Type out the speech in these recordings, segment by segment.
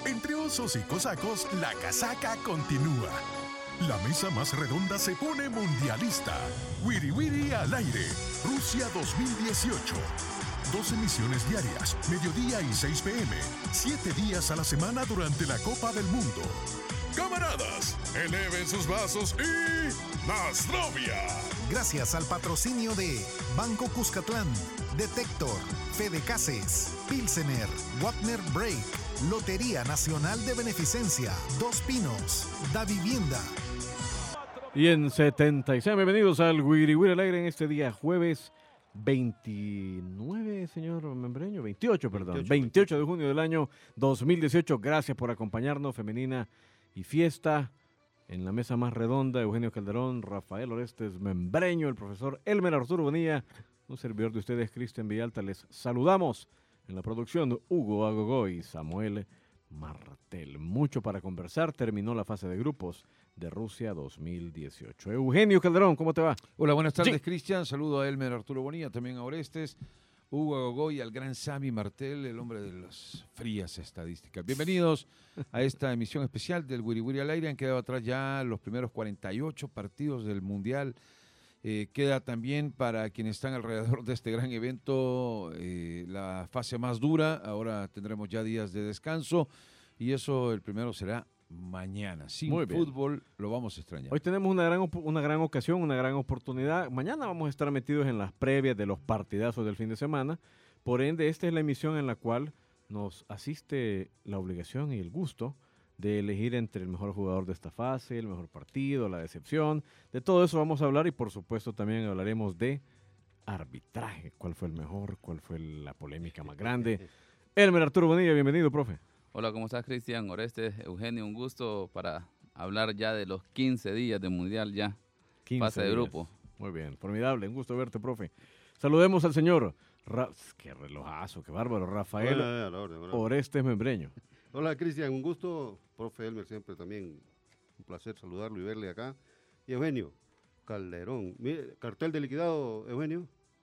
Entre osos y cosacos, la casaca continúa. La mesa más redonda se pone mundialista. Wiri Wiri al aire. Rusia 2018. 2 emisiones diarias, mediodía y 6 p.m. 7 días a la semana durante la Copa del Mundo. Camaradas, eleven sus vasos y ¡Nasrovia! Gracias al patrocinio de Banco Cuscatlán, Detector, Fede Cases, Pilsener, Wagner Break, Lotería Nacional de Beneficencia, Dos Pinos, Da Vivienda. Y en 76, bienvenidos al Wiri Wiri al aire en este día jueves 29, señor Membreño, 28, perdón, 28 de junio del año 2018. Gracias por acompañarnos, Femenina y Fiesta. En la mesa más redonda, Eugenio Calderón, Rafael Orestes Membreño, el profesor Elmer Arturo Bonilla, un servidor de ustedes, Cristian Villalta. Les saludamos en la producción, Hugo Agogo y Samuel Martel. Mucho para conversar. Terminó la fase de grupos de Rusia 2018. Eugenio Calderón, ¿cómo te va? Hola, buenas tardes, Sí. Cristian. Saludo a Elmer Arturo Bonilla, también a Orestes, Hugo Agogo y al gran Sami Martel, el hombre de las frías estadísticas. Bienvenidos a esta emisión especial del Wiri Wiri al aire. Han quedado atrás ya los primeros 48 partidos del Mundial. Queda también para quienes están alrededor de este gran evento la fase más dura. Ahora tendremos ya días de descanso y eso el primero será mañana. Sin fútbol lo vamos a extrañar. Hoy tenemos una gran ocasión, una gran oportunidad. Mañana vamos a estar metidos en las previas de los partidazos del fin de semana. Por ende, esta es la emisión en la cual nos asiste la obligación y el gusto de elegir entre el mejor jugador de esta fase, el mejor partido, la decepción. De todo eso vamos a hablar y por supuesto también hablaremos de arbitraje. ¿Cuál fue el mejor? ¿Cuál fue la polémica más grande? Elmer Arturo Bonilla, bienvenido, profe. Hola, ¿cómo estás, Cristian? Orestes, Eugenio, un gusto para hablar ya de los 15 días de Mundial ya. 15 fase de días. grupo. Muy bien, formidable, un gusto verte, profe. Saludemos al señor, qué relojazo, qué bárbaro, Rafael Orestes Membreño. Hola, Cristian, un gusto. Profe Elmer, siempre también un placer saludarlo y verle acá. Y Eugenio Calderón, mire, cartel de liquidado, Eugenio.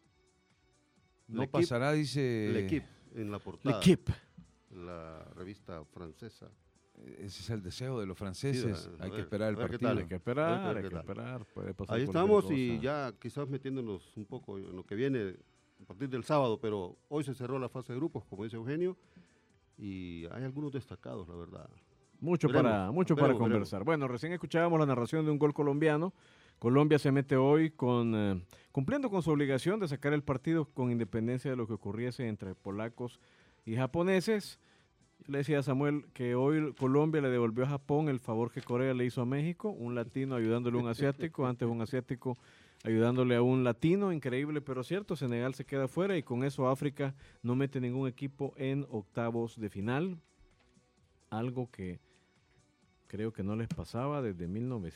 No pasará, dice... L'Equipe, en la portada. L'Equipe. La revista francesa. Ese es el deseo de los franceses. Sí, hay que esperar el partido. Hay que esperar. Puede pasar Ahí cualquier estamos cosa. y ya quizás metiéndonos un poco en lo que viene a partir del sábado, pero hoy se cerró la fase de grupos, como dice Eugenio, y hay algunos destacados, la verdad. Mucho para conversar. Bueno, recién escuchábamos la narración de un gol colombiano. Colombia se mete hoy cumpliendo con su obligación de sacar el partido con independencia de lo que ocurriese entre polacos y japoneses. Le decía a Samuel que hoy Colombia le devolvió a Japón el favor que Corea le hizo a México, un latino ayudándole a un asiático, antes un asiático ayudándole a un latino, increíble pero cierto. Senegal se queda fuera y con eso África no mete ningún equipo en octavos de final, algo que creo que no les pasaba desde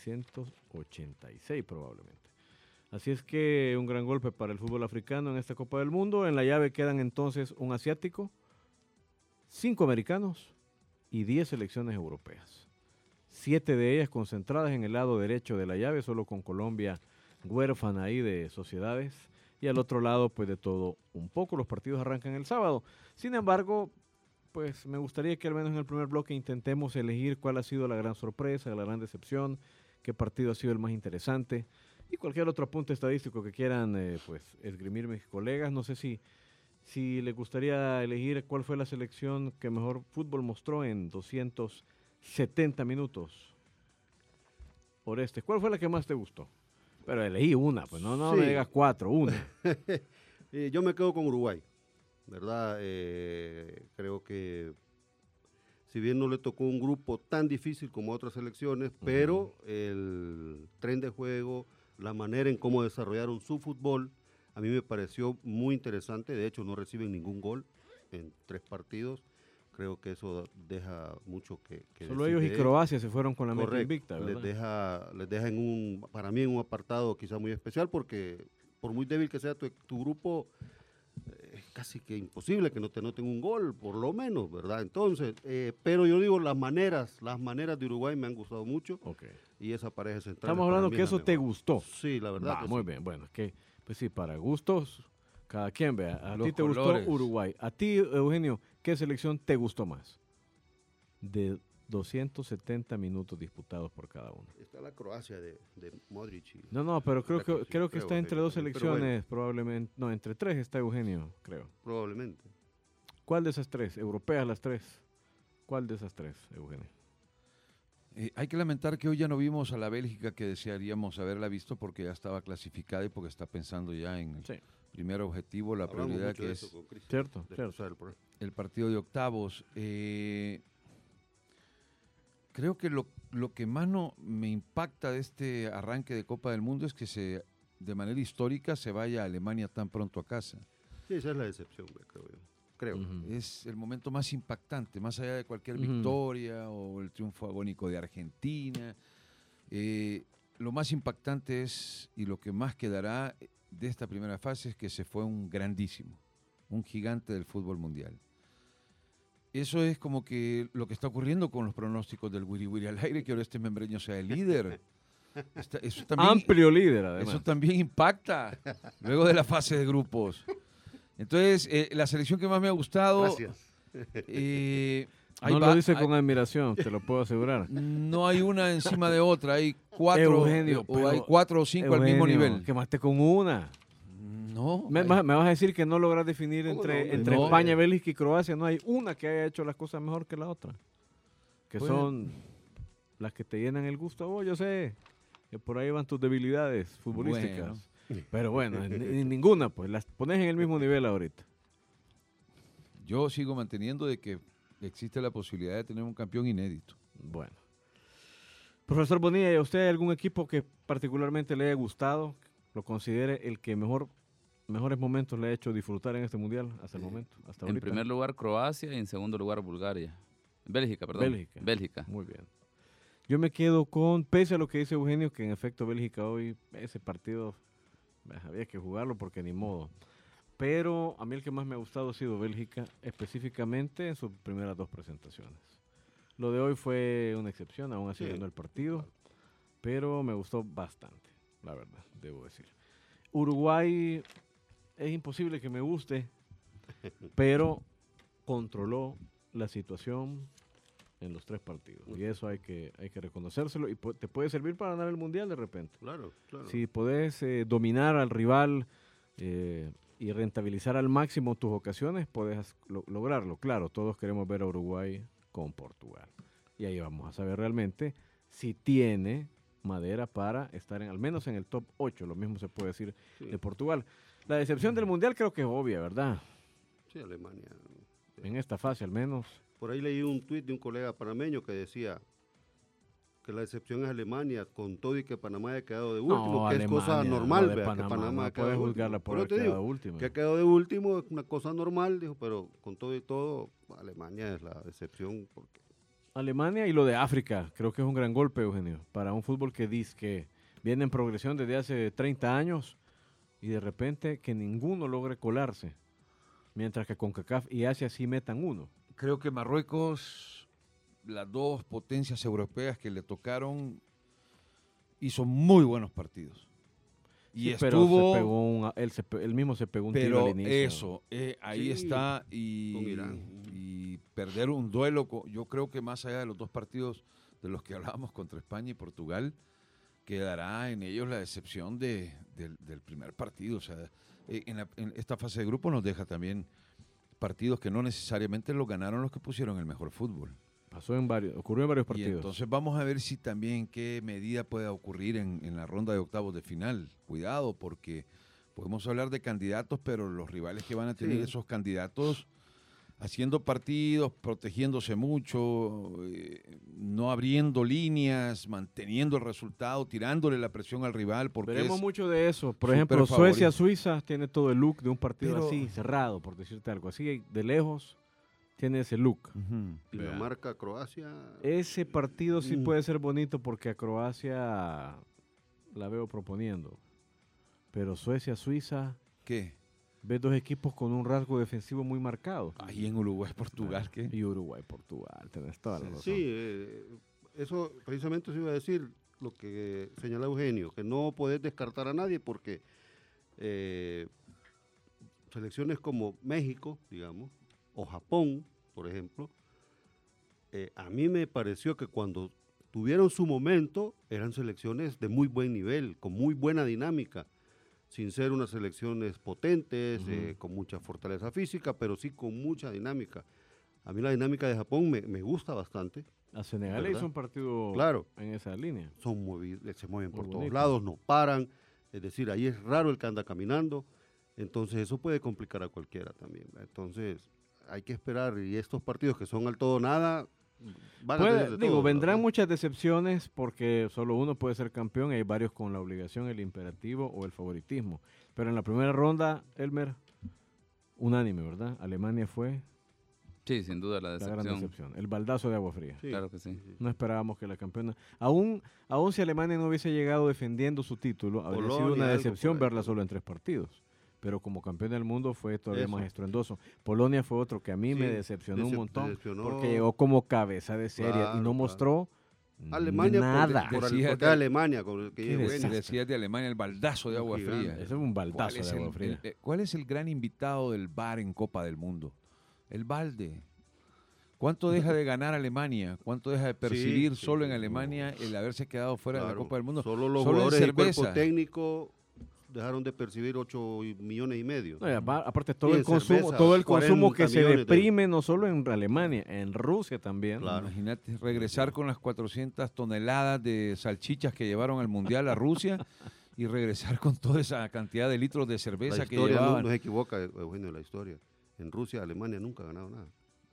1986 probablemente. Así es que un gran golpe para el fútbol africano en esta Copa del Mundo. En la llave quedan entonces un asiático, 5 americanos y 10 selecciones europeas. 7 de ellas concentradas en el lado derecho de la llave, solo con Colombia huérfana ahí de sociedades. Y al otro lado, pues de todo un poco. Los partidos arrancan el sábado. Sin embargo, pues me gustaría que al menos en el primer bloque intentemos elegir cuál ha sido la gran sorpresa, la gran decepción, qué partido ha sido el más interesante y cualquier otro apunte estadístico que quieran pues esgrimir mis colegas. No sé si les gustaría elegir cuál fue la selección que mejor fútbol mostró en 270 minutos. Orestes, ¿cuál fue la que más te gustó? Pero elegí una, pues no Sí. me digas 4, una. Yo me quedo con Uruguay, ¿verdad? Creo que si bien no le tocó un grupo tan difícil como otras selecciones, pero el tren de juego, la manera en cómo desarrollaron su fútbol, a mí me pareció muy interesante. De hecho, no reciben ningún gol en 3 partidos. Creo que eso deja mucho que Solo decir ellos y de Croacia se fueron con la meta Correcto. invicta, ¿verdad? Les deja para mí en un apartado quizá muy especial, porque por muy débil que sea tu grupo, es casi que imposible que no te anoten un gol, por lo menos, ¿verdad? Entonces, pero yo digo, las maneras de Uruguay me han gustado mucho. Okay. Y esa pareja central. Estamos hablando que eso te gustó. Sí, la verdad. Muy bien, bueno, es que, pues sí, para gustos, cada quien vea. A Los ti te colores. gustó Uruguay. A ti, Eugenio, ¿qué selección te gustó más? de 270 minutos disputados por cada uno. Está la Croacia de Modric. No, pero creo que está entre dos pero selecciones, bueno. probablemente. No, entre tres está Eugenio, creo. Probablemente. ¿Cuál de esas tres? Europeas las tres. ¿Cuál de esas tres, Eugenio? Hay que lamentar que hoy ya no vimos a la Bélgica que desearíamos haberla visto porque ya estaba clasificada y porque está pensando ya en el Sí. primer objetivo, la Hablamos prioridad mucho que de es eso con Cristian, Cierto, de cierto. cruzar el programa. el partido de octavos. Creo que lo que más me impacta de este arranque de Copa del Mundo es que de manera histórica se vaya a Alemania tan pronto a casa. Sí, esa es la decepción, creo yo. Creo. Ujú. Es el momento más impactante, más allá de cualquier Ujú. victoria o el triunfo agónico de Argentina. Lo más impactante es, y lo que más quedará de esta primera fase, es que se fue un grandísimo, un gigante del fútbol mundial. Eso es como que lo que está ocurriendo con los pronósticos del Wiri Wiri al aire, que ahora este membreño sea el líder. Eso también, Amplio líder, además. eso también impacta luego de la fase de grupos. Entonces, la selección que más me ha gustado... Gracias. ahí No va, lo dice ahí- con admiración, te lo puedo asegurar. no hay una encima de otra, hay cuatro, Eugenio, o hay pero- 4 o 5 al mismo Eugenio, nivel. Quemaste con una. No, Me vas a decir que no logras definir ¿Cómo entre, no? entre No. España, Bélgica y Croacia. No hay una que haya hecho las cosas mejor que la otra. Que Pues- son las que te llenan el gusto. Oh, yo sé que por ahí van tus debilidades futbolísticas. Pero bueno, en ninguna, pues las pones en el mismo nivel ahorita. yo sigo manteniendo de que existe la posibilidad de tener un campeón inédito. Bueno. Profesor Bonilla, ¿y a usted hay algún equipo que particularmente le haya gustado, lo considere el que mejores momentos le ha hecho disfrutar en este mundial hasta el momento? Hasta En ahorita? primer lugar Croacia y en segundo lugar Bulgaria. Bélgica, perdón. Bélgica. Muy bien. Yo me quedo con, pese a lo que dice Eugenio, que en efecto Bélgica hoy, ese partido, había que jugarlo porque ni modo. Pero a mí el que más me ha gustado ha sido Bélgica, específicamente en sus primeras dos presentaciones. Lo de hoy fue una excepción, aún así Sí. ganó el partido, pero me gustó bastante, la verdad, debo decir. Uruguay es imposible que me guste, pero controló la situación en los 3 partidos. Y eso hay que reconocérselo y te puede servir para ganar el Mundial de repente. Claro, claro. Si podés dominar al rival y rentabilizar al máximo tus ocasiones, podés lograrlo. Claro, todos queremos ver a Uruguay con Portugal. Y ahí vamos a saber realmente si tiene madera para estar al menos en el top 8. Lo mismo se puede decir Sí. de Portugal. La decepción del Mundial creo que es obvia, ¿verdad? Sí, Alemania. En esta fase al menos. Por ahí leí un tuit de un colega panameño que decía que la excepción es Alemania, con todo y que Panamá haya quedado de último, que es cosa Alemania, normal, lo de vea, que Panamá, Panamá no ha quedado puedes de juzgarla último. por Pero haber te quedado digo, último. que ha quedado de último es una cosa normal, dijo, pero con todo y todo, Alemania es la excepción. Porque Alemania y lo de África, creo que es un gran golpe, Eugenio, para un fútbol que dice que viene en progresión desde hace 30 años y de repente que ninguno logre colarse, mientras que CONCACAF y Asia sí metan uno. Creo que Marruecos, las dos potencias europeas que le tocaron, hizo muy buenos partidos. Y Sí, estuvo... pero él mismo se pegó un tiro Pero al inicio. eso, ahí Sí, está, con y Irán. perder un duelo, yo creo que más allá de los 2 partidos de los que hablábamos contra España y Portugal, quedará en ellos la decepción del primer partido. O sea, en esta fase de grupo nos deja también partidos que no necesariamente los ganaron los que pusieron el mejor fútbol. Ocurrió en varios Y partidos. entonces vamos a ver si también qué medida puede ocurrir en la ronda de octavos de final. Cuidado, porque podemos hablar de candidatos, pero los rivales que van a tener Sí. esos candidatos haciendo partidos, protegiéndose mucho, no abriendo líneas, manteniendo el resultado, tirándole la presión al rival, porque Veremos es mucho de eso. Por súper ejemplo, favorito. Suecia-Suiza tiene todo el look de un partido Pero- así, cerrado, por decirte algo. Así, de lejos, tiene ese look. Ujú. Dinamarca, Croacia. Ese partido sí Mm. puede ser bonito porque a Croacia la veo proponiendo. Pero Suecia-Suiza, ¿Qué? ves 2 equipos con un rasgo defensivo muy marcado. Ahí en Uruguay, Portugal, ¿qué? Y Uruguay-Portugal, tenés toda la razón. Sí, eso precisamente se iba a decir lo que señala Eugenio, que no podés descartar a nadie porque selecciones como México, digamos, o Japón, por ejemplo, a mí me pareció que cuando tuvieron su momento, eran selecciones de muy buen nivel, con muy buena dinámica, sin ser unas selecciones potentes, con mucha fortaleza física, pero sí con mucha dinámica. A mí la dinámica de Japón me gusta bastante. A Senegal le hizo un partido en esa línea. Se mueven por todos bonito. lados, no paran, es decir, ahí es raro el que anda caminando, entonces eso puede complicar a cualquiera también. Entonces hay que esperar, y estos partidos que son al todo o nada, van a tener de todo, vendrán ¿verdad? muchas decepciones porque solo uno puede ser campeón y hay varios con la obligación, el imperativo o el favoritismo. Pero en la primera ronda, Elmer, unánime, ¿verdad? Alemania fue Sí, sin duda la la gran decepción. decepción. El baldazo de agua fría. Sí, Claro que sí. No esperábamos que la campeona, aún si Alemania no hubiese llegado defendiendo su título, habría sido Polonia, una algo decepción por ahí. verla solo en 3 partidos. Pero como campeón del mundo fue todavía Eso. más estruendoso. Polonia fue otro que a mí Sí, me decepcionó un montón decepcionó. porque llegó como cabeza de serie y Claro, no claro. mostró Alemania nada. Decía porque de- Alemania con el que Qué llegó desastre. Enes. Decías de Alemania el baldazo de agua Gigante. fría. Ese es un baldazo de agua fría. ¿Cuál es el gran invitado del VAR en Copa del Mundo? El balde. ¿Cuánto deja de ganar Alemania? ¿Cuánto deja de percibir sí, solo sí, en Alemania el haberse quedado fuera de la Claro, Copa del Mundo? Solo los Solo en jugadores del cuerpo cerveza. técnico dejaron de percibir 8 millones y medio. No, y aparte todo Y el en consumo, cerveza, todo el consumo 40 que se millones de- deprime no solo en Alemania, en Rusia también. Claro. Imagínate regresar con las 400 toneladas de salchichas que llevaron al Mundial a Rusia y regresar con toda esa cantidad de litros de La cerveza que historia llevaban. no se equivoca, Eugenio, la historia. En Rusia, Alemania nunca ha ganado nada.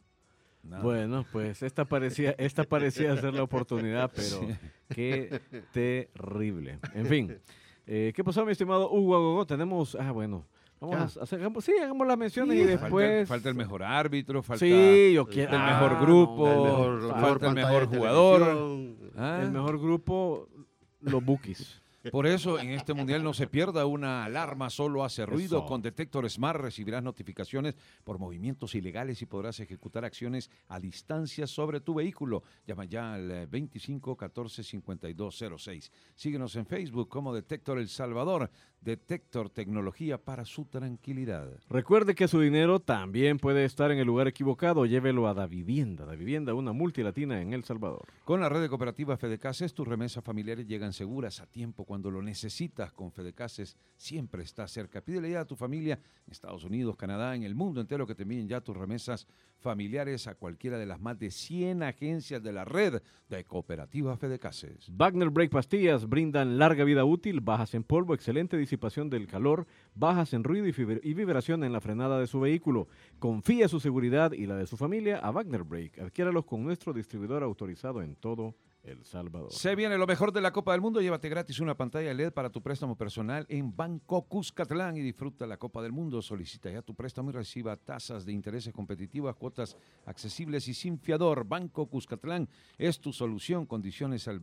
Nada. Bueno, pues esta parecía ser la oportunidad, pero qué terrible. En fin, ¿qué pasó, mi estimado Hugo Agogó? Tenemos, vamos a hacer, hagamos las menciones y después. Falta el mejor árbitro, falta Sí, yo quiero. el mejor grupo, falta el mejor pantalla de jugador. televisión. ¿ah? El mejor grupo, los Bookies. Por eso en este mundial no se pierda una alarma, solo hace ruido. Eso. Con Detector Smart recibirás notificaciones por movimientos ilegales y podrás ejecutar acciones a distancia sobre tu vehículo. Llama ya al 25 14 52 06. Síguenos en Facebook como Detector El Salvador. Detector, tecnología para su tranquilidad. Recuerde que su dinero también puede estar en el lugar equivocado. Llévelo a Davivienda. Davivienda, una multilatina en El Salvador. Con la red de cooperativas Fedecases, tus remesas familiares llegan seguras a tiempo cuando lo necesitas. Con Fedecases siempre estás cerca. Pídele ya a tu familia en Estados Unidos, Canadá, en el mundo entero que te envíen ya tus remesas familiares a cualquiera de las más de 100 agencias de la red de cooperativas Fedecases. Wagner Brake Pastillas brindan larga vida útil, bajas en polvo, excelente disipación del calor, bajas en ruido y vibración en la frenada de su vehículo. Confía su seguridad y la de su familia a Wagner Brake. Adquiéralos con nuestro distribuidor autorizado en todo El Salvador. Se viene lo mejor de la Copa del Mundo. Llévate gratis una pantalla LED para tu préstamo personal en Banco Cuscatlán y disfruta la Copa del Mundo. Solicita ya tu préstamo y reciba tasas de intereses competitivas, cuotas accesibles y sin fiador. Banco Cuscatlán es tu solución. Condiciones al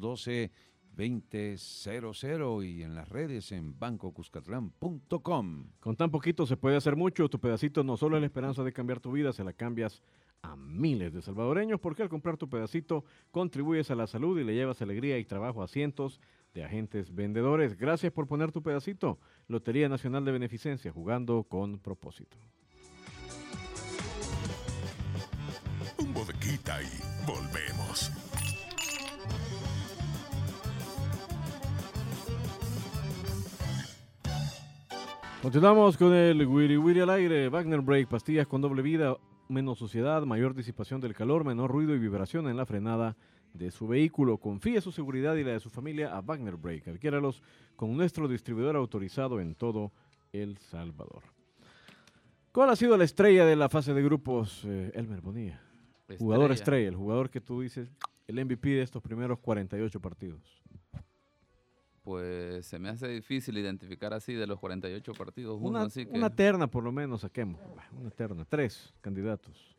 2212-2000 y en las redes en bancocuscatlán.com. Con tan poquito se puede hacer mucho. Tu pedacito no solo es la esperanza de cambiar tu vida, se la cambias a miles de salvadoreños, porque al comprar tu pedacito contribuyes a la salud y le llevas alegría y trabajo a cientos de agentes vendedores. Gracias por poner tu pedacito. Lotería Nacional de Beneficencia, jugando con propósito. Un bodequita y volvemos. Continuamos con el Wiri Wiri al aire. Wagner Brake, pastillas con doble vida, menos suciedad, mayor disipación del calor, menor ruido y vibración en la frenada de su vehículo. Confíe su seguridad y la de su familia a Wagner Brake. Adquiéralos con nuestro distribuidor autorizado en todo El Salvador. ¿Cuál ha sido la estrella de la fase de grupos, Elmer Bonilla? Jugador estrella, el jugador que tú dices, el MVP de estos primeros 48 partidos. Pues se me hace difícil identificar así de los 48 partidos. Así que Una terna por lo menos saquemos. Una terna, 3 candidatos.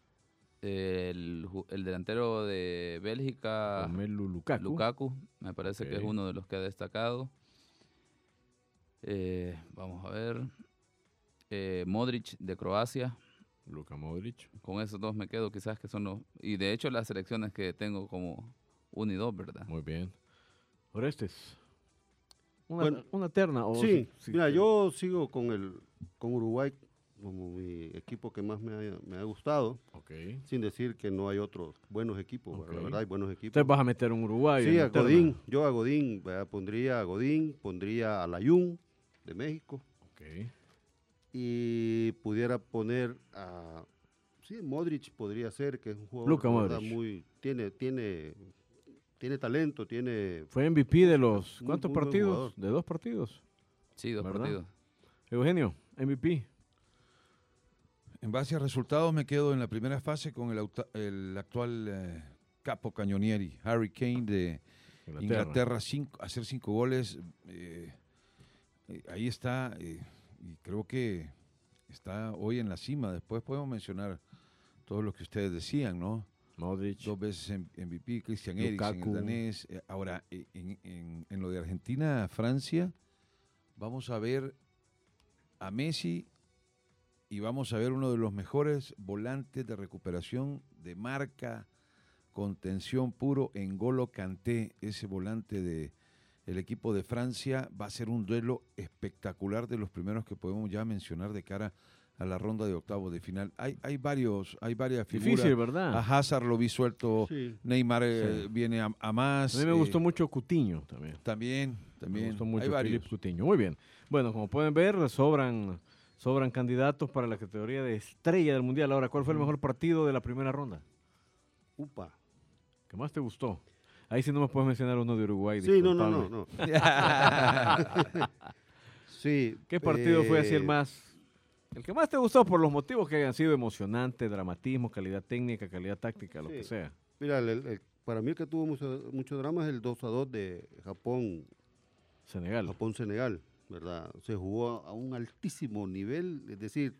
el delantero de Bélgica, Romelu Lukaku. Lukaku, me parece que es Ok. uno de los que ha destacado. Vamos a ver. Modric de Croacia. Luka Modric. Con esos dos me quedo, quizás que son los... Y de hecho las selecciones que tengo como 1 y 2, ¿verdad? Muy bien. Orestes. Bueno, Una terna. O Sí, si- mira, si- yo sigo con Uruguay como mi equipo que más me ha gustado, Ok. sin decir que no hay otros buenos equipos, Ok. la verdad hay buenos equipos. Entonces vas a meter un uruguayo. Sí, en a la terna. Godín, yo a Godín, ¿verdad? Pondría a Godín, pondría a Layún de México Ok. y pudiera poner a, sí, Modric podría ser, que es un jugador Luka la verdad, Modric. muy, tiene talento, tiene... Fue MVP de los, Muy- ¿cuántos muy buen partidos? jugador. De 2 partidos. Sí, 2 ¿Verdad? partidos. Eugenio, MVP. En base a resultados me quedo en la primera fase con el actual capo cañonieri, Harry Kane de Inglaterra, hacer 5 goles. Ahí está, y creo que está hoy en la cima. Después podemos mencionar todo lo que ustedes decían, ¿no? Modric. 2 veces en MVP, Christian Eriksen, el Lukaku. danés. Ahora, en lo de Argentina-Francia, vamos a ver a Messi y vamos a ver uno de los mejores volantes de recuperación de marca, contención puro, N'Golo Kanté, ese volante del equipo de Francia. Va a ser un duelo espectacular, de los primeros que podemos ya mencionar de cara a la ronda de octavos de final. Hay varias figuras. Difícil, ¿verdad? A Hazard lo vi suelto, Sí. Neymar Sí. viene a más. A mí me gustó mucho Coutinho también. También. Me gustó Hay mucho varios. Philippe Coutinho. Muy bien. Bueno, como pueden ver, sobran candidatos para la categoría de estrella del Mundial. Ahora, ¿cuál fue el mejor partido de la primera ronda? Upa. ¿Qué más te gustó? Ahí sí no me puedes mencionar uno de Uruguay. Sí, no. discúlpame. Sí. ¿Qué partido fue así el que más te gustó por los motivos que hayan sido emocionante, dramatismo, calidad técnica, calidad táctica, lo Sí. que sea? Mira, para mí el que tuvo mucho drama es el 2-2 de Senegal. Japón-Senegal, ¿verdad? Se jugó a un altísimo nivel, es decir,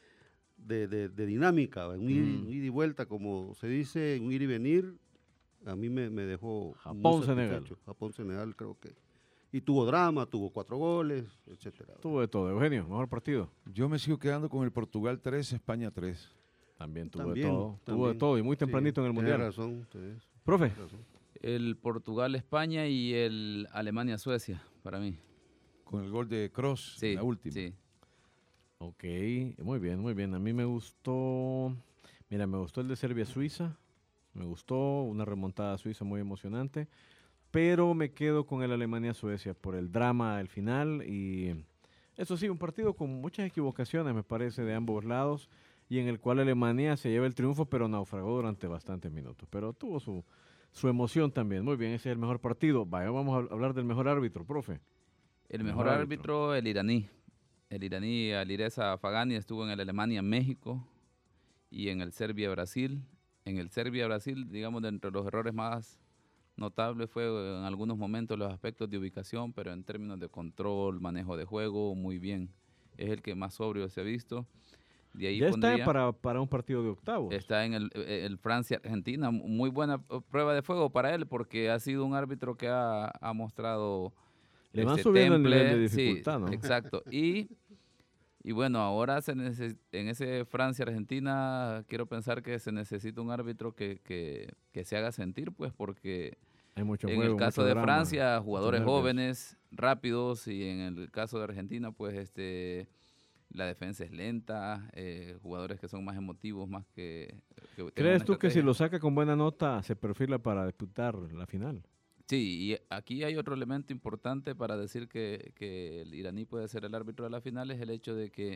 de dinámica, un ida y vuelta, como se dice, un ir y venir. A mí me dejó muy Japón-Senegal. satisfecho. Japón-Senegal creo que. Y tuvo drama, tuvo 4 goles, etcétera. Tuvo de todo. Eugenio, mejor partido. Yo me sigo quedando con el Portugal 3, España 3. También tuvo También, de todo. Tuvo de también. todo y muy tempranito en el Tienes Mundial. razón, tenés Profe, razón. El Portugal-España y el Alemania-Suecia, para mí. Con el gol de Kroos, Sí, la última. sí. ok, muy bien, muy bien. A mí me gustó, mira, me gustó el de Serbia-Suiza. Me gustó, una remontada suiza muy emocionante. Pero me quedo con el Alemania-Suecia por el drama del final. Y eso sí, un partido con muchas equivocaciones, me parece, de ambos lados. Y en el cual Alemania se lleva el triunfo, pero naufragó durante bastantes minutos. Pero tuvo su emoción también. Muy bien, ese es el mejor partido. Vaya, vamos a hablar del mejor árbitro, profe. El mejor árbitro, el iraní. El iraní Alireza Fagani estuvo en el Alemania-México y en el Serbia-Brasil. En el Serbia-Brasil, digamos, de entre los errores más notables fue en algunos momentos los aspectos de ubicación, pero en términos de control, manejo de juego, muy bien. Es el que más sobrio se ha visto. De ahí Ya está pondría- para un partido de octavos. Está en el Francia-Argentina. Muy buena prueba de fuego para él porque ha sido un árbitro que ha mostrado... Le van subiendo el nivel de sí, dificultad, ¿no? Exacto. Y bueno, ahora en ese Francia-Argentina quiero pensar que se necesita un árbitro que se haga sentir, pues porque Hay mucho en juego, el caso mucho de drama, Francia, muchos jugadores nervios. jóvenes, rápidos, y en el caso de Argentina, pues la defensa es lenta, jugadores que son más emotivos, más que tengan ¿Crees una tú que si estrategia. lo saca con buena nota se perfila para disputar la final? Sí, y aquí hay otro elemento importante para decir que el iraní puede ser el árbitro de la final, es el hecho de que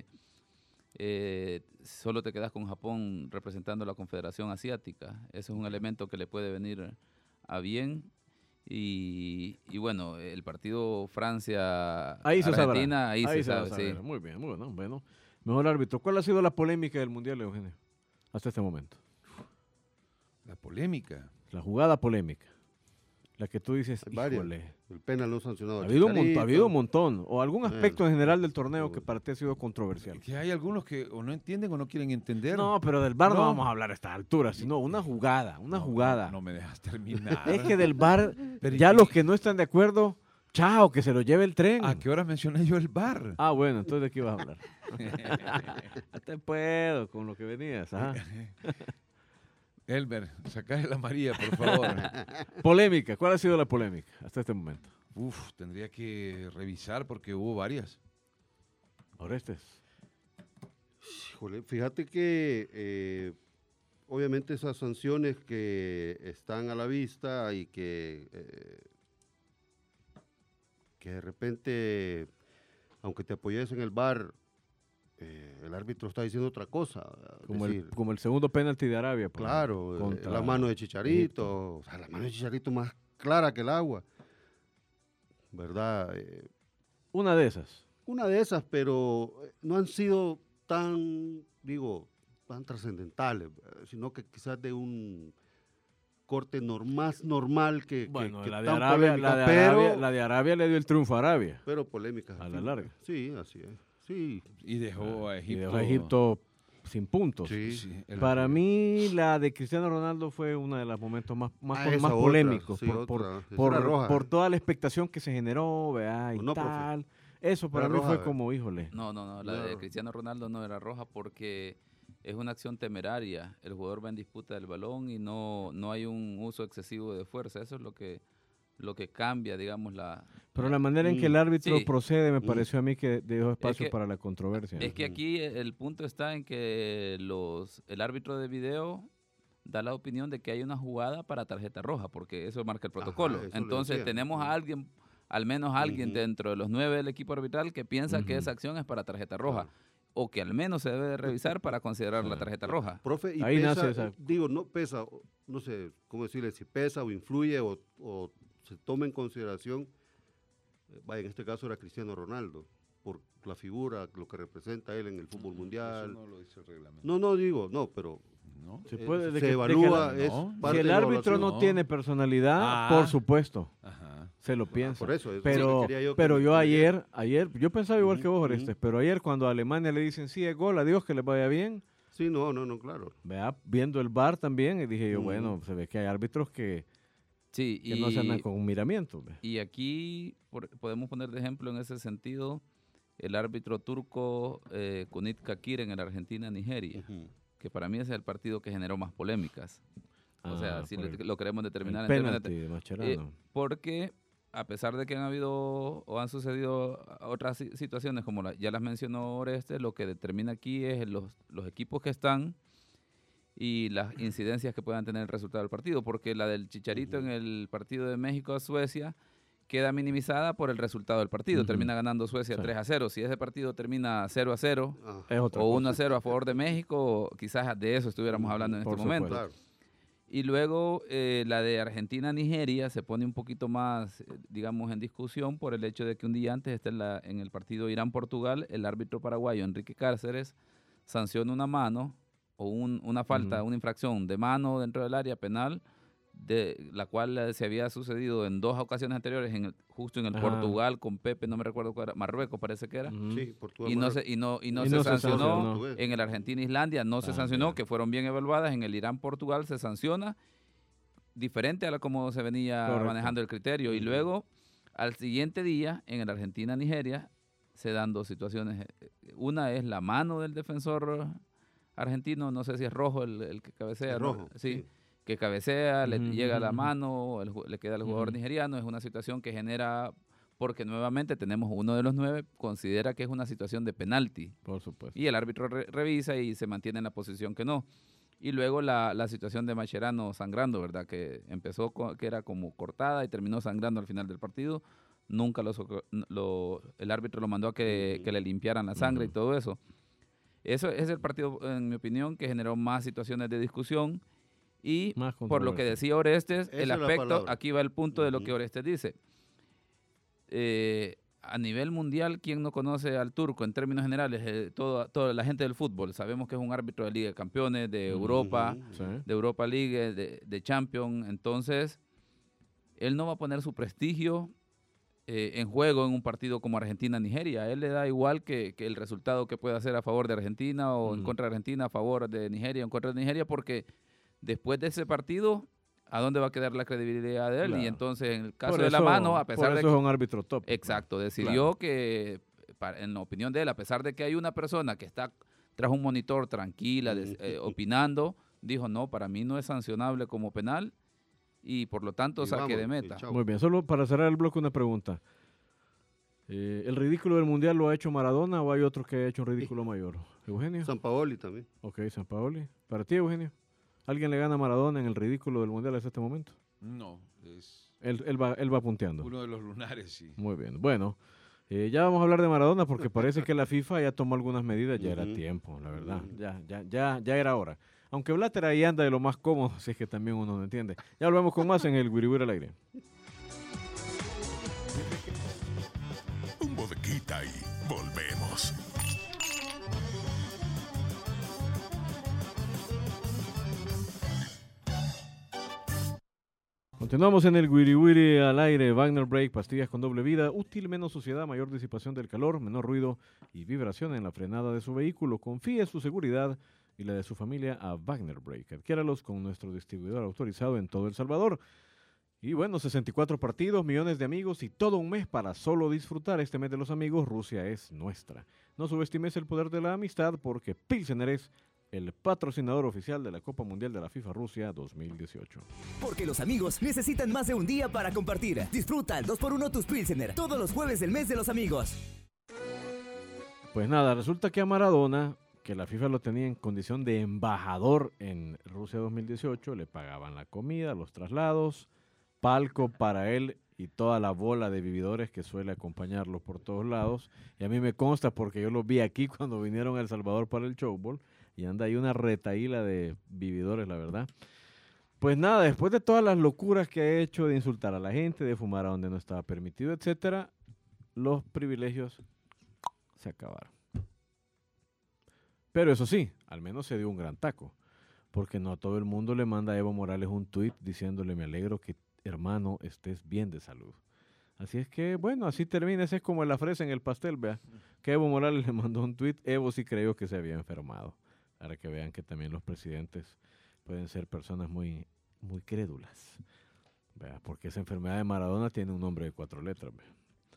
solo te quedas con Japón representando a la Confederación Asiática. Ese es un elemento que le puede venir a bien. Y bueno, el partido Ahí se sabrá. Francia-Argentina, ahí se va a sabe, saber. sí. Muy bien, muy bueno. Bueno, mejor árbitro. ¿Cuál ha sido la polémica del Mundial, Eugenio? Hasta este momento. La polémica. La jugada polémica. La que tú dices, Hay varias. híjole, El penal no sancionado. ha al habido, ha Chicharito. habido un montón. O algún aspecto en general del torneo que Uy. para ti ha sido controversial. Que hay algunos que o no entienden o no quieren entender. No, pero del VAR no No. vamos a hablar a estas alturas, sino una jugada, una jugada. No me dejas terminar. Es que del VAR, Pero ya ¿y los qué? que no están de acuerdo, chao, que se lo lleve el tren. ¿A qué hora mencioné yo el bar? Ah, bueno, entonces ¿de qué ibas a hablar? Ya te puedo con lo que venías. Ajá. Elber, sacale la María, por favor. Polémica, ¿cuál ha sido la polémica hasta este momento? Uf, tendría que revisar porque hubo varias. Orestes. Híjole, fíjate que obviamente esas sanciones que están a la vista y que de repente, aunque te apoyes en el VAR, el árbitro está diciendo otra cosa. Como el segundo penalti de Arabia. Claro, la mano de Chicharito, o sea, la mano de Chicharito más clara que el agua, ¿verdad? Una de esas. Una de esas, pero no han sido tan trascendentales, sino que quizás de un corte más normal que Bueno, que la de tan Arabia, polémica, la de Arabia le dio el triunfo a Arabia. pero polémicas. A la larga. Sí, así es. Sí, Y dejó a Y Egipto. dejó a Egipto sin puntos. sí. Sí, Para mí, la de Cristiano Ronaldo fue uno de los momentos más Esa otra, polémicos sí, por otra. Esa era roja, por toda la expectación que se generó, ¿verdad? Y No, profe. tal. Eso para Era mí roja, fue ¿verdad? como, híjole. No, la No era de roja. Cristiano Ronaldo no era roja porque es una acción temeraria. El jugador va en disputa del balón y no hay un uso excesivo de fuerza. Eso es lo que cambia, digamos, Pero la manera en que el árbitro Sí. procede me pareció a mí que dejó espacio que- para la controversia. Es que aquí el punto está en que el árbitro de video da la opinión de que hay una jugada para tarjeta roja, porque eso marca el protocolo. eso le Entonces decía. tenemos a Ujú. alguien, al menos alguien Ujú. dentro de los 9 del equipo arbitral que piensa que Ujú. esa acción es para tarjeta roja, Claro. o que al menos se debe de revisar para considerar la tarjeta roja. Profe, y Ahí pesa, nace esa- no pesa, no sé cómo decirle, si pesa o influye o se toma en consideración, vaya, en este caso era Cristiano Ronaldo, por la figura, lo que representa él en el fútbol mundial. Eso no lo dice el reglamento. No, pero ¿No? Se puede- de se que- evalúa, de que es ¿no? parte Si el de la árbitro evaluación. no tiene personalidad, Ah. por supuesto, Ajá. se lo piensa. Por eso, Pero, quería yo que pero me yo entendiera. ayer, yo pensaba igual Ujú, que vos, ujú. Orestes, pero ayer cuando a Alemania le dicen sí es gol, adiós, que les vaya bien, Sí, no, claro. vea, viendo el VAR también, y dije yo, Ujú. bueno, se ve que hay árbitros que Sí, no se andan con un miramiento. ve. y aquí podemos poner de ejemplo en ese sentido el árbitro turco Cunit Kakir en el Argentina-Nigeria, que para mí es el partido que generó más polémicas. O sea, si por el- lo queremos determinar el en términos penalti de Mascherano. porque a pesar de que han habido o han sucedido otras situaciones como ya las mencionó Oreste, lo que determina aquí es los equipos que están y las incidencias que puedan tener el resultado del partido, porque la del Chicharito en el partido de México a Suecia queda minimizada por el resultado del partido. Ujú. Termina ganando Suecia Sí. 3-0. Si ese partido termina 0-0 Ah, Es otra o cosa. 1-0 a favor de México, quizás de eso estuviéramos hablando en Por este momento. claro. Y luego la de Argentina-Nigeria se pone un poquito más, digamos, en discusión por el hecho de que un día antes está en el partido Irán-Portugal, el árbitro paraguayo Enrique Cáceres sanciona una mano o una falta, Ujú. una infracción de mano dentro del área penal, de la cual se había sucedido en 2 ocasiones anteriores, justo en el Ajá. Portugal con Pepe, no me recuerdo cuál era, Marruecos parece que era. Ujú. Sí, Portugal, Y no Marruecos. se, y no, y no Y se no se sancionó. sancionó. En el Argentina-Islandia no se sancionó, mira. que fueron bien evaluadas. En el Irán-Portugal se sanciona, diferente a la como se venía Correcto. manejando el criterio. Y Ujú. luego, al siguiente día, en el Argentina-Nigeria, se dan 2 situaciones. Una es la mano del defensor argentino, no sé si es rojo el que cabecea. Es ¿no? rojo, Sí, sí. que cabecea, le Ujú, llega la ujú, mano, le queda al jugador Ujú. nigeriano. Es una situación que genera, porque nuevamente tenemos uno de los 9, considera que es una situación de penalti. Por supuesto. Y el árbitro revisa y se mantiene en la posición que no. Y luego la situación de Mascherano sangrando, ¿verdad? Que empezó que era como cortada y terminó sangrando al final del partido. Nunca el árbitro lo mandó a que le limpiaran la sangre y Ujú. todo eso. Eso es el partido, en mi opinión, que generó más situaciones de discusión. Y Más por lo que controversia. decía Orestes, Esa el es la aspecto, palabra. aquí va el punto de lo que Ujú. Orestes dice. A nivel mundial, ¿quién no conoce al turco en términos generales? Toda la gente del fútbol. Sabemos que es un árbitro de Liga de Campeones, de Europa, Sí. de Europa League, de Champions. Entonces, él no va a poner su prestigio en juego en un partido como Argentina-Nigeria. A él le da igual que el resultado que pueda hacer a favor de Argentina o en Ujú. contra de Argentina, a favor de Nigeria o en contra de Nigeria, porque después de ese partido, ¿a dónde va a quedar la credibilidad de él? Claro. Y entonces, en el caso Por de la eso- mano, a pesar por de eso que... es un árbitro top. Exacto, decidió Claro. que, en la opinión de él, a pesar de que hay una persona que está tras un monitor tranquila, opinando, dijo, no, para mí no es sancionable como penal y por lo tanto Y saque de vámonos, y meta. chao. Muy bien, solo para cerrar el bloque una pregunta. ¿El ridículo del Mundial lo ha hecho Maradona o hay otro que ha hecho un ridículo mayor? Eugenio. Sampaoli también. Ok, Sampaoli. Para ti, Eugenio. ¿Alguien le gana a Maradona en el ridículo del Mundial hasta este momento? No, es Él va punteando. uno de los lunares, sí. Muy bien. Bueno, ya vamos a hablar de Maradona porque parece que la FIFA ya tomó algunas medidas. Ya era Ujú. tiempo, la verdad. Ya era hora. Aunque Blatter ahí anda de lo más cómodo, así es que también uno no entiende. Ya volvemos con más en el Wiri Wiri al aire. Un bodequita y volvemos. Continuamos en el Wiri Wiri al aire. Wagner Break, pastillas con doble vida, útil, menos suciedad, mayor disipación del calor, menor ruido y vibración en la frenada de su vehículo. Confíe su seguridad y la de su familia a Wagner Break. Adquiéralos con nuestro distribuidor autorizado en todo El Salvador. Y bueno, 64 partidos, millones de amigos y todo un mes para solo disfrutar. Este mes de los amigos, Rusia es nuestra. No subestimes el poder de la amistad porque Pilsener es el patrocinador oficial de la Copa Mundial de la FIFA Rusia 2018. Porque los amigos necesitan más de un día para compartir. Disfruta al 2x1 tus Pilsener todos los jueves del mes de los amigos. Pues nada, resulta que a Maradona, que la FIFA lo tenía en condición de embajador en Rusia 2018, le pagaban la comida, los traslados, palco para él y toda la bola de vividores que suele acompañarlo por todos lados. Y a mí me consta porque yo los vi aquí cuando vinieron a El Salvador para el Showball y anda ahí una retaíla de vividores, la verdad. Pues nada, después de todas las locuras que ha hecho de insultar a la gente, de fumar a donde no estaba permitido, etcétera, los privilegios se acabaron. Pero eso sí, al menos se dio un gran taco, porque no a todo el mundo le manda a Evo Morales un tuit diciéndole: me alegro que, hermano, estés bien de salud. Así es que, bueno, así termina. Ese es como la fresa en el pastel, vea, que Evo Morales le mandó un tuit. Evo sí creyó que se había enfermado, para que vean que también los presidentes pueden ser personas muy, muy crédulas, vea, porque esa enfermedad de Maradona tiene un nombre de 4 letras, vea.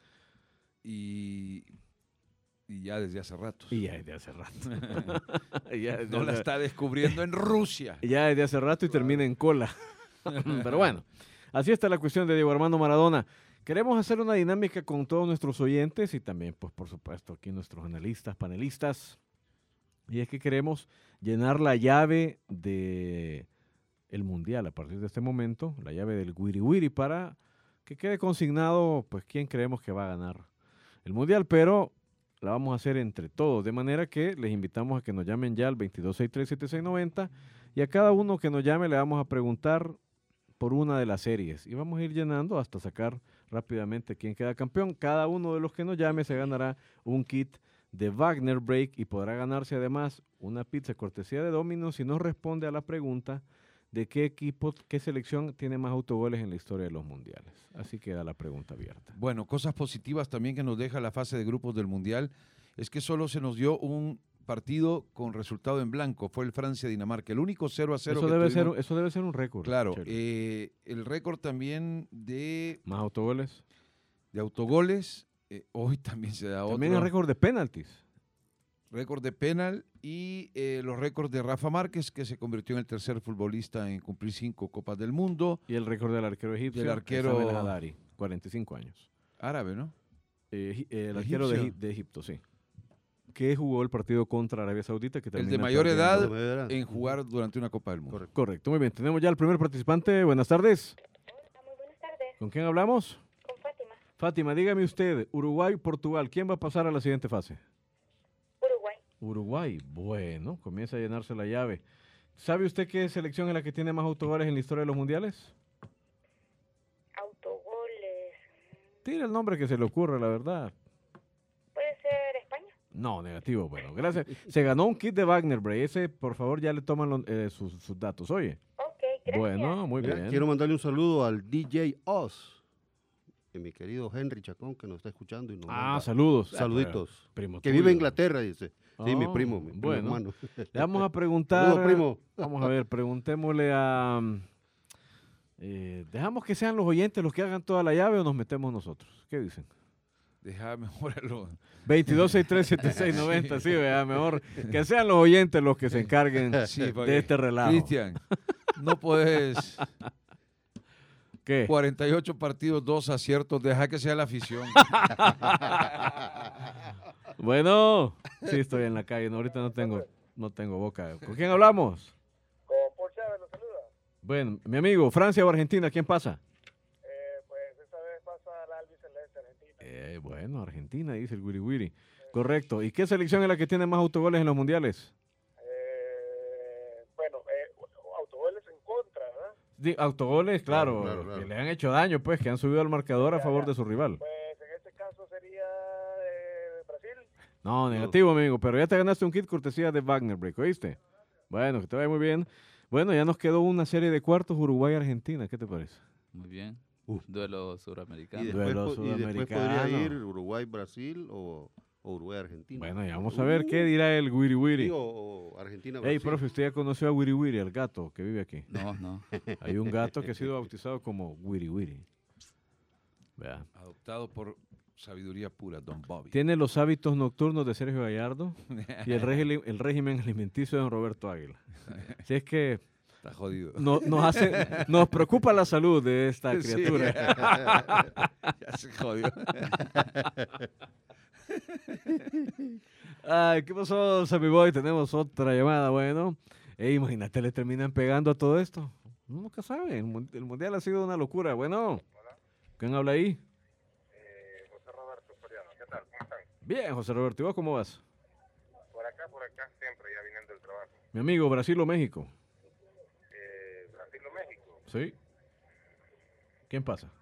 Y ya desde hace rato. Y ya desde hace rato. Ya desde No la hace- está descubriendo en Rusia. Ya desde hace rato y termina en cola. Pero bueno, así está la cuestión de Diego Armando Maradona. Queremos hacer una dinámica con todos nuestros oyentes y también, pues por supuesto, aquí nuestros analistas, panelistas. Y es que queremos llenar la llave de el Mundial a partir de este momento, la llave del Wiri Wiri, para que quede consignado, pues, quién creemos que va a ganar el Mundial, pero la vamos a hacer entre todos, de manera que les invitamos a que nos llamen ya al 2263-7690 y a cada uno que nos llame le vamos a preguntar por una de las series y vamos a ir llenando hasta sacar rápidamente quién queda campeón. Cada uno de los que nos llame se ganará un kit de Wagner Break y podrá ganarse además una pizza cortesía de Domino's si nos responde a la pregunta de qué equipo, qué selección tiene más autogoles en la historia de los mundiales. Así queda la pregunta abierta. Bueno, cosas positivas también que nos deja la fase de grupos del Mundial es que solo se nos dio un partido con resultado en blanco. Fue el Francia-Dinamarca, el único 0-0 Eso que debe ser un récord. Claro, Chelo. el récord también de Más autogoles. autogoles. Hoy también se da También el otro récord de penaltis. récord de penal y los récords de Rafa Márquez, que se convirtió en el tercer futbolista en cumplir 5 Copas del Mundo. Y el récord del arquero egipcio. Del arquero- Sam El Haddari, 45 años. Árabe, ¿no? El arquero Egipcio. de Egipto, sí. Que jugó el partido contra Arabia Saudita. Que El de termina mayor perdiendo. edad De manera- en jugar durante una Copa del Mundo. Correcto. Correcto, muy bien. Tenemos ya el primer participante. Buenas tardes. Hola, muy buenas tardes. ¿Con quién hablamos? Con Fátima, Fátima, dígame usted, Uruguay, Portugal, ¿quién va a pasar a la siguiente fase? Uruguay. Uruguay, bueno, comienza a llenarse la llave. ¿Sabe usted qué selección es la que tiene más autogoles en la historia de los mundiales? Autogoles. Tira el nombre que se le ocurra, la verdad. ¿Puede ser España? No, negativo, bueno, gracias. Se ganó un kit de Wagner Bray, ese por favor ya le toman sus datos, oye. Ok, gracias. Bueno, muy Mira, bien. quiero mandarle un saludo al DJ Oz, mi querido Henry Chacón, que nos está escuchando. Y nos manda Saludos. saluditos. Primo Que tuyo. vive en Inglaterra, dice. Sí, mi Oh, primo, mi primo bueno. hermano. Le vamos a preguntar. Saludos, primo. Vamos a ver, preguntémosle a. ¿Dejamos que sean los oyentes los que hagan toda la llave o nos metemos nosotros? ¿Qué dicen? Deja mejor a los... 22637690, sí, vea, mejor que sean los oyentes los que se encarguen Sí, porque, de este relajo. Cristian, no puedes... ¿Qué? 48 partidos, 2 aciertos, deja que sea la afición. Bueno, Sí, estoy en la calle. No, ahorita no tengo boca. ¿Con quién hablamos? Con Paul Chávez, lo saluda. Bueno, mi amigo, Francia o Argentina, ¿quién pasa? Pues esta vez pasa la albiceleste Argentina. Bueno, Argentina, dice el Wiri Wiri. Correcto. ¿Y qué selección es la que tiene más autogoles en los mundiales? Autogoles en contra, ¿verdad? Autogoles, claro, Claro. que le han hecho daño, pues, que han subido al marcador a favor de su rival. Pues en este caso sería Brasil. No, negativo, amigo, pero ya te ganaste un kit cortesía de Wagner Break, ¿oíste? Bueno, que te vaya muy bien. Bueno, ya nos quedó una serie de cuartos Uruguay-Argentina, ¿qué te parece? Muy bien. Uf. Duelo Y suramericano. después, Duelo y después sudamericano. podría ir Uruguay-Brasil o Uruguay-Argentina. Bueno, ya vamos a ver qué dirá el Wiri Wiri. Sí, o Argentina-Brasil. Ey, profe, usted ya conoció a Wiri Wiri, el gato que vive aquí. No. Hay un gato que ha sido bautizado como Wiri Wiri. Vea. Adoptado por sabiduría pura, Don Bobby. Tiene los hábitos nocturnos de Sergio Gallardo y el régimen alimenticio de don Roberto Águila. Si es que Está jodido. nos preocupa la salud de esta Sí. criatura. Ya se jodió. Ay, ¿qué pasó, Sammy Boy? Tenemos otra llamada, bueno. Imagínate, le terminan pegando a todo esto. Uno nunca sabe, el mundial ha sido una locura. Bueno, ¿quién habla ahí? José Roberto Soriano, ¿qué tal? ¿Cómo están? Bien, José Roberto, ¿y vos cómo vas? Por acá, siempre, ya viniendo del trabajo. Mi amigo, Brasil o México. Brasil o México. ¿Sí? ¿Quién pasa?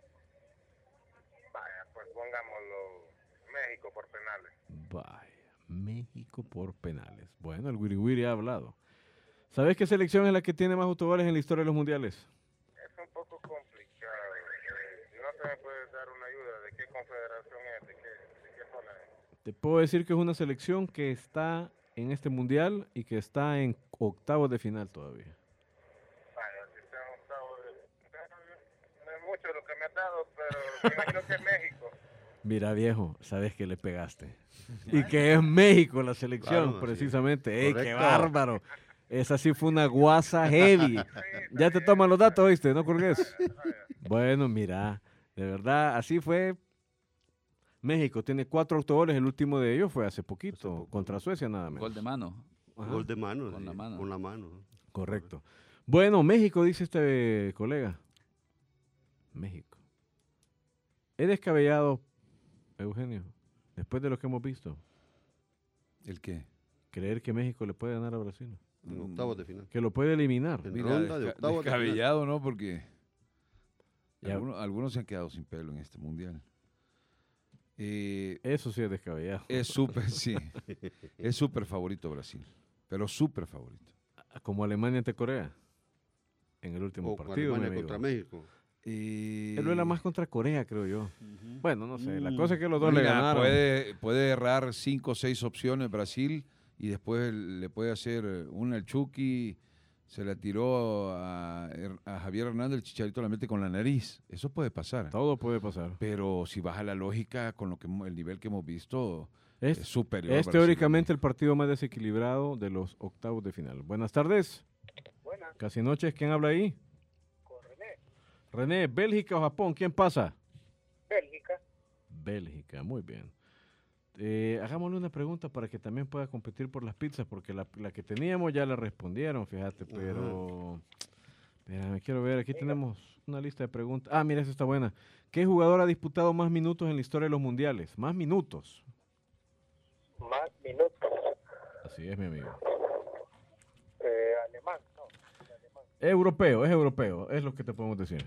Vaya, pues pongámoslo México por penales. Vaya, México por penales. Bueno, el Wiri Wiri ha hablado. ¿Sabes qué selección es la que tiene más autogoles en la historia de los mundiales? Es un poco complicado. No se me puede dar una ayuda de qué confederación es, de qué zona es. Te puedo decir que es una selección que está en este mundial y que está en octavos de final todavía. Vaya, si está en octavo no es mucho lo que me ha dado, pero me imagino que es México. Mira, viejo, sabes que le pegaste. Y que es México la selección, Claro, precisamente. sí. ¡Ey, qué Correcto. bárbaro! Esa sí fue una guasa heavy. Ya te toman los datos, ¿viste? No colgues. Bueno, mira, de verdad, así fue. México tiene 4 autogoles, el último de ellos fue hace poquito, contra Suecia nada menos. Gol de mano. Ajá. Gol de mano. Con sí, la mano. Con la mano. Correcto. Bueno, México, dice este colega. México. ¿Es descabellado, Eugenio, después de lo que hemos visto, ¿El qué? creer que México le puede ganar a Brasil? En octavos de final. Que lo puede eliminar. En Mira, ronda de octavos de final. descabellado, ¿no? Porque Ya. algunos se han quedado sin pelo en este mundial. Eso sí es descabellado. Es súper, sí. Es súper favorito Brasil. Pero súper favorito. Como Alemania ante Corea. En el último O con partido, mi Alemania amigo. contra México. Él era más contra Corea, creo yo. Bueno, no sé. La cosa es que los dos Mira, le ganaron. puede errar 5 o 6 opciones Brasil y después le puede hacer una el Chucky, se la tiró a Javier Hernández, el Chicharito la mete con la nariz. Eso puede pasar. Todo puede pasar. Pero si baja la lógica con el nivel que hemos visto, Es, es superior. es Brasil. teóricamente el partido más desequilibrado de los octavos de final. Buenas tardes. Buenas, Casi noches. ¿Quién habla ahí? con René. René, ¿Bélgica o Japón? ¿Quién pasa? Bélgica. Bélgica, muy bien. Hagámosle una pregunta para que también pueda competir por las pizzas, porque la que teníamos ya la respondieron, fíjate, pero... Mira, me quiero ver, aquí tenemos una lista de preguntas. Ah, mira, esa está buena. ¿Qué jugador ha disputado más minutos en la historia de los mundiales? Más minutos. Más minutos. Así es, mi amigo. Alemán, no. Alemán. Es europeo, es lo que te podemos decir.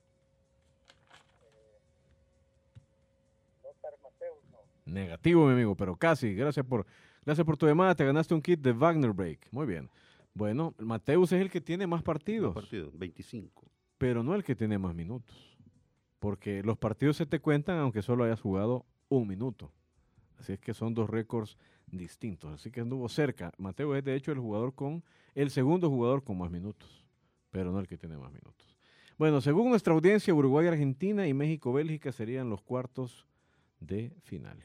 Lothar Matthäus, no. Negativo, mi amigo, pero casi. Gracias por tu llamada. Te ganaste un kit de Wagner Break. Muy bien. Bueno, Mateus es el que tiene más partidos, Dos partidos, 25. pero no el que tiene más minutos. Porque los partidos se te cuentan aunque solo hayas jugado un minuto. Así es que son dos récords distintos. Así que anduvo cerca. Mateo es de hecho el segundo jugador con más minutos, pero no el que tiene más minutos. Bueno, según nuestra audiencia, Uruguay, Argentina y México, Bélgica serían los cuartos de final.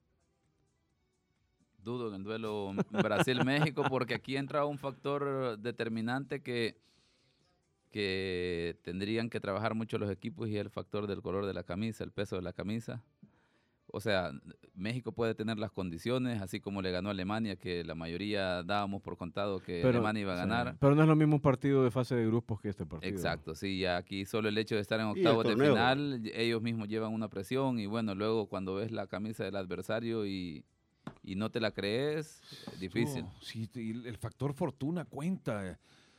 Dudo en el duelo Brasil-México porque aquí entra un factor determinante que tendrían que trabajar mucho los equipos y es el factor del color de la camisa, el peso de la camisa. o sea, México puede tener las condiciones, así como le ganó a Alemania, que la mayoría dábamos por contado que Alemania iba a ganar. Sí, pero no es lo mismo un partido de fase de grupos que este partido. Exacto, sí, ya aquí solo el hecho de estar en octavos de final, ellos mismos llevan una presión y bueno, luego cuando ves la camisa del adversario y no te la crees, difícil. Sí, el factor fortuna cuenta.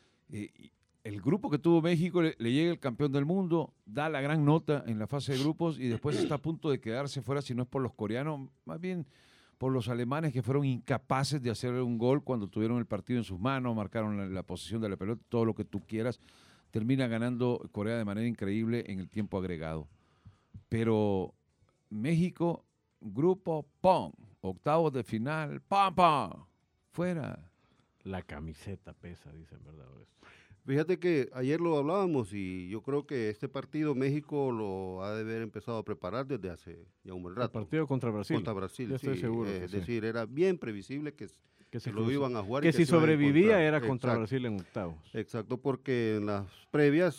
El grupo que tuvo México le llega el campeón del mundo, da la gran nota en la fase de grupos y después está a punto de quedarse fuera, si no es por los coreanos, más bien por los alemanes que fueron incapaces de hacer un gol cuando tuvieron el partido en sus manos, marcaron la posición de la pelota, todo lo que tú quieras. Termina ganando Corea de manera increíble en el tiempo agregado. Pero México, grupo, ¡pum! Octavos de final, ¡pam, pam! Fuera. La camiseta pesa, dicen, ¿verdad? Fíjate que ayer lo hablábamos y yo creo que este partido México lo ha de haber empezado a preparar desde hace ya un buen rato. El partido contra Brasil. Contra Brasil, yo estoy seguro. Es decir, era bien previsible que se lo iban a jugar. Que si sobrevivía era contra Exacto. Brasil en octavos. Exacto, porque en las previas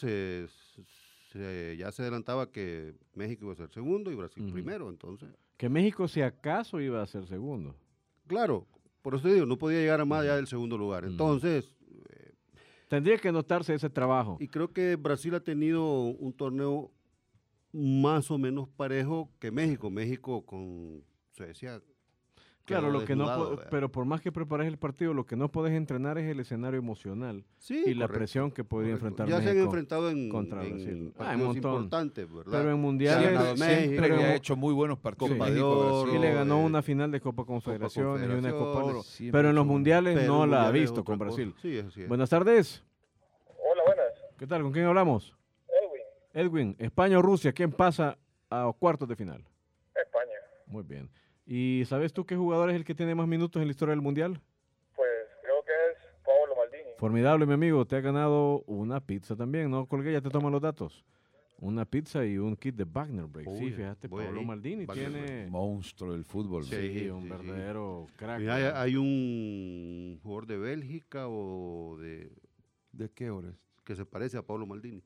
ya se adelantaba que México iba a ser segundo y Brasil primero, entonces. Que México si acaso iba a ser segundo. Claro, por eso te digo, no podía llegar a más allá del segundo lugar. Entonces... tendría que notarse ese trabajo. Y creo que Brasil ha tenido un torneo más o menos parejo que México. México con Suecia. Claro, lo que pero por más que prepares el partido, lo que no puedes entrenar es el escenario emocional y la presión que podía enfrentar ya México. Se han enfrentado contra Brasil. Partidos importantes, ¿verdad? Pero en mundiales siempre ha hecho muy buenos partidos. Copa de Oro, y le ganó una final de Copa Confederaciones y una Copa Oro. Pero en los mundiales no la ha visto con Brasil. Sí, así es. Buenas tardes. Hola, buenas. ¿Qué tal? ¿Con quién hablamos? Edwin, España o Rusia, ¿quién pasa a cuartos de final? España. Muy bien. ¿Y sabes tú qué jugador es el que tiene más minutos en la historia del Mundial? Pues creo que es Paolo Maldini. Formidable, mi amigo. Te ha ganado una pizza también, ¿no? Colgué, ya te toman los datos. Una pizza y un kit de Wagner Break. Sí, fíjate, Paolo Maldini tiene... monstruo del fútbol. Sí, un verdadero crack. Mira, hay un jugador de Bélgica o de... ¿De qué hora? Que se parece a Paolo Maldini.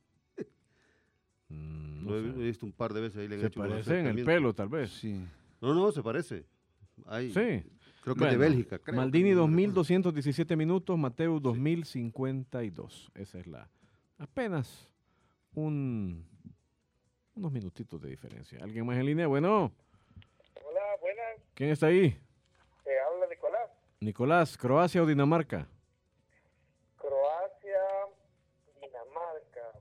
No lo he visto un par de veces ahí. Se parece en el pelo, tal vez. Sí. No, se parece. Sí. Creo que es de Bélgica. Maldini 2.217 minutos, Mateus 2.052. Esa es la... Apenas unos minutitos de diferencia. ¿Alguien más en línea? Bueno. Hola, buenas. ¿Quién está ahí? Habla Nicolás. Nicolás, ¿Croacia o Dinamarca? Croacia, Dinamarca.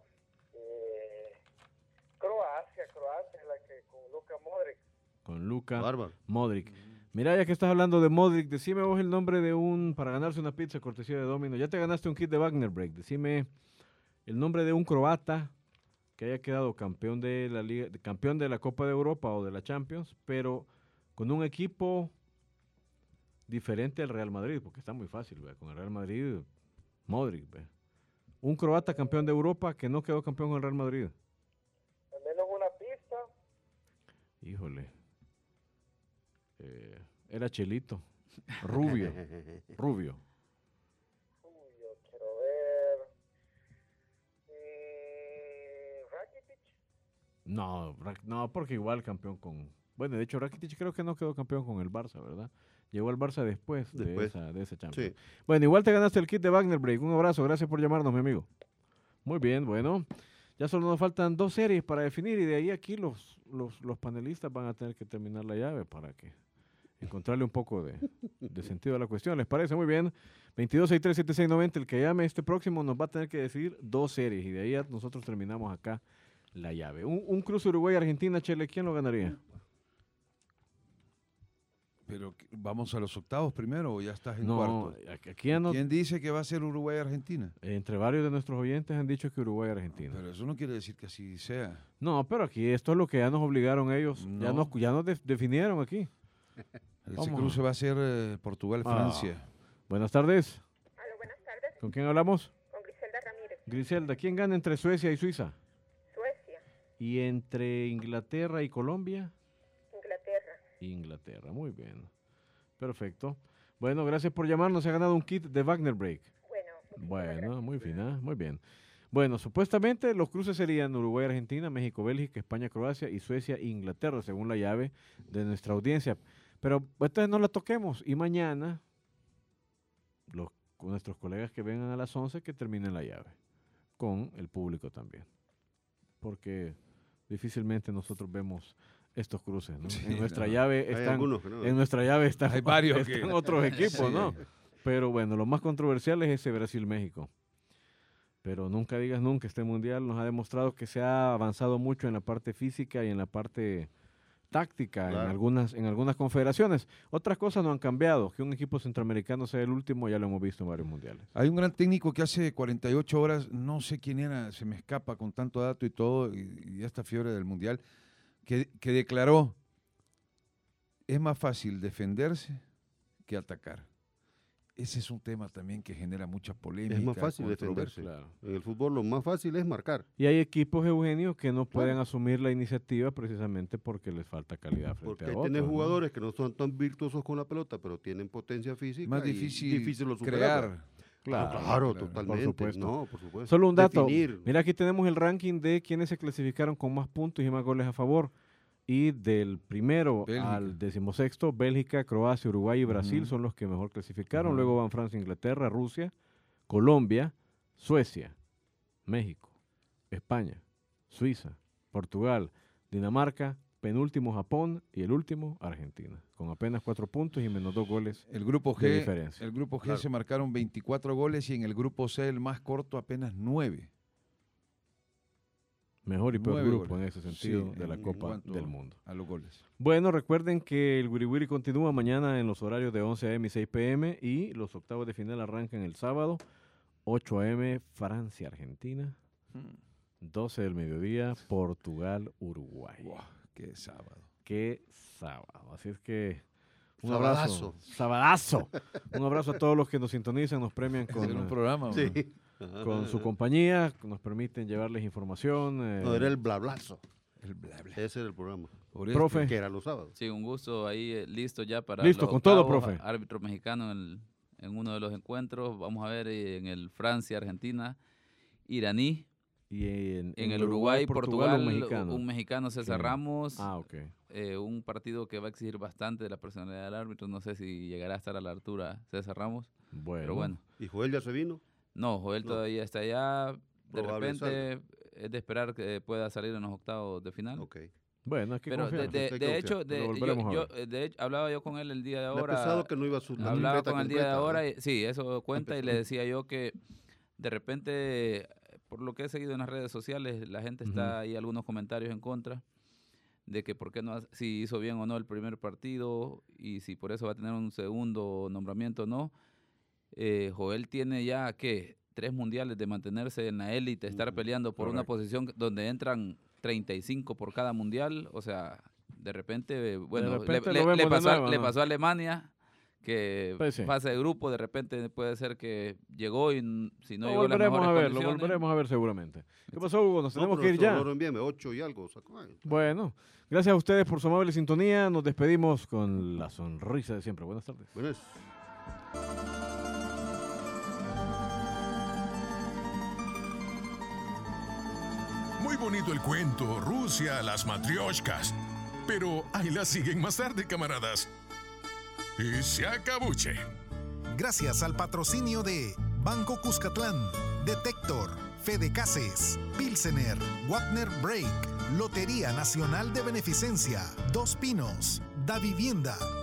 Croacia, la que con Luka Modric. Con Luka Modric. Mira, ya que estás hablando de Modric, decime vos el nombre de para ganarse una pizza cortesía de Domino. Ya te ganaste un kit de Wagner Break. Decime el nombre de un croata que haya quedado campeón de la Liga, campeón de la Copa de Europa o de la Champions, pero con un equipo diferente al Real Madrid, porque está muy fácil, ¿ve? Con el Real Madrid, Modric, ¿ve? Un croata campeón de Europa que no quedó campeón con el Real Madrid. Al menos una pista. Híjole. Era Chelito. Rubio. Rubio, quiero ver. ¿Rakitic? No, porque igual campeón con... Bueno, de hecho, Rakitic creo que no quedó campeón con el Barça, ¿verdad? Llegó al Barça después. De esa Champions. Sí. Bueno, igual te ganaste el kit de Wagner Break. Un abrazo, gracias por llamarnos, mi amigo. Muy bien, bueno. Ya solo nos faltan 2 series para definir y de ahí aquí los panelistas van a tener que terminar la llave para que encontrarle un poco de sentido a la cuestión. ¿Les parece? Muy bien. 22637690, el que llame este próximo nos va a tener que decidir 2 series y de ahí nosotros terminamos acá la llave. Un cruce Uruguay-Argentina, Chele, ¿quién lo ganaría? Pero vamos a los octavos primero o ya estás en cuarto. ¿Quién dice que va a ser Uruguay-Argentina? Entre varios de nuestros oyentes han dicho que Uruguay-Argentina. Pero eso no quiere decir que así sea. No, pero aquí esto es lo que ya nos obligaron ellos. No. Ya nos definieron aquí. Ese cruce va a ser Portugal-Francia. Buenas tardes. Aló, buenas tardes. ¿Con quién hablamos? Con Griselda Ramírez. Griselda, ¿quién gana entre Suecia y Suiza? Suecia. ¿Y entre Inglaterra y Colombia? Inglaterra, muy bien. Perfecto. Bueno, gracias por llamarnos. Se ha ganado un kit de Wagner Break. Bueno, muy fina, muy bien. Bueno, supuestamente los cruces serían Uruguay, Argentina, México, Bélgica, España, Croacia y Suecia, Inglaterra, según la llave de nuestra audiencia. Pero esta vez no la toquemos y mañana nuestros colegas que vengan a las 11 que terminen la llave, con el público también. Porque difícilmente nosotros vemos estos cruces, ¿no? Sí, en nuestra llave están, hay varios están otros equipos, sí. ¿no? Pero bueno, lo más controversial es ese Brasil-México. Pero nunca digas nunca, este mundial nos ha demostrado que se ha avanzado mucho en la parte física y en la parte táctica, Claro. en algunas confederaciones. Otras cosas no han cambiado. Que un equipo centroamericano sea el último, ya lo hemos visto en varios mundiales. Hay un gran técnico que hace 48 horas, no sé quién era, se me escapa con tanto dato y todo, y esta fiebre del mundial, que declaró, es más fácil defenderse que atacar. Ese es un tema también que genera mucha polémica. Es más fácil controversia. defenderse. En el fútbol lo más fácil es marcar. Y hay equipos, Eugenio, que no pueden asumir la iniciativa precisamente porque les falta calidad frente Porque a ahí otros. tenés ¿no? jugadores que no son tan virtuosos con la pelota, pero tienen potencia física. Más y difícil lo crear. Claro, totalmente. Por supuesto. No, por supuesto. Solo un dato. Definir. Mira, aquí tenemos el ranking de quienes se clasificaron con más puntos y más goles a favor. Y del primero Bélgica. al 16º, Bélgica, Croacia, Uruguay y Brasil son los que mejor clasificaron. Luego van Francia, Inglaterra, Rusia, Colombia, Suecia, México, España, Suiza, Portugal, Dinamarca, penúltimo Japón y el último Argentina, con apenas 4 puntos y menos 2 goles. El grupo de G, diferencia. el grupo G Claro. se marcaron 24 goles y en el grupo C, el más corto, apenas 9. Mejor y peor 9 grupo goles. en ese sentido Sí, de la en Copa cuanto del Mundo. A los goles. Bueno, recuerden que el Wiri Wiri continúa mañana en los horarios de 11 a.m. y 6 p.m. y los octavos de final arrancan el sábado, 8 a.m. Francia, Argentina, 12 del mediodía, Portugal, Uruguay. Wow, qué sábado. Qué sábado. Así es que un Sabadazo. abrazo. Sabadazo. Un abrazo a todos los que nos sintonizan, nos premian Hacer un programa. Sí. ¿no? con su compañía, nos permiten llevarles información. No, era el blablazo. El bla, bla. Ese era el programa. Por esto. Profe. Que era los sábados. Sí, un gusto ahí, listo ya para Listo, los con todo, octavos, profe. Árbitro mexicano en uno de los encuentros. Vamos a ver en el Francia-Argentina, iraní. Y en el Uruguay, Portugal, un mexicano. César Sí. Ramos. Ah, ok. Un partido que va a exigir bastante de la personalidad del árbitro. No sé si llegará a estar a la altura César Ramos. Bueno. Pero bueno. ¿Y Joel ya se vino? No, Joel No. todavía está allá. De Probable repente es de esperar que pueda salir en los octavos de final. Ok. Bueno, es que Pero confiar. de hecho, Lo volveremos a ver. de hecho, hablaba yo con él el día de Me ha ahora. pesado que no iba a su Hablaba libreta con el día de completa, ahora, ¿no? y, sí, eso cuenta, y le decía yo que de repente, por lo que he seguido en las redes sociales, la gente está ahí, algunos comentarios en contra de que por qué no, si hizo bien o no el primer partido y si por eso va a tener un segundo nombramiento o no. Joel tiene ya, ¿qué? 3 mundiales de mantenerse en la élite, estar peleando por una correcto. posición donde entran 35 por cada mundial, o sea, de repente, bueno, repente lo vemos de nuevo, le ¿no? pasó a Alemania, que Pues sí. fase de grupo, de repente puede ser que llegó y si no Lo llegó a las volveremos mejores a ver, lo condiciones. volveremos a ver seguramente. ¿Qué pasó, Hugo? Nos tenemos No, que ir ya. Lo envíame 8 y algo. Sacó. Ay, Bueno, gracias a ustedes por su amable sintonía. Nos despedimos con la sonrisa de siempre. Buenas tardes. buenas. Muy bonito el cuento, Rusia, las matrioshkas. Pero ahí las siguen más tarde, camaradas. Y se acabuche. Gracias al patrocinio de Banco Cuscatlán, Detector, Fede Cases, Pilsener, Wagner Break, Lotería Nacional de Beneficencia, Dos Pinos, Da Vivienda,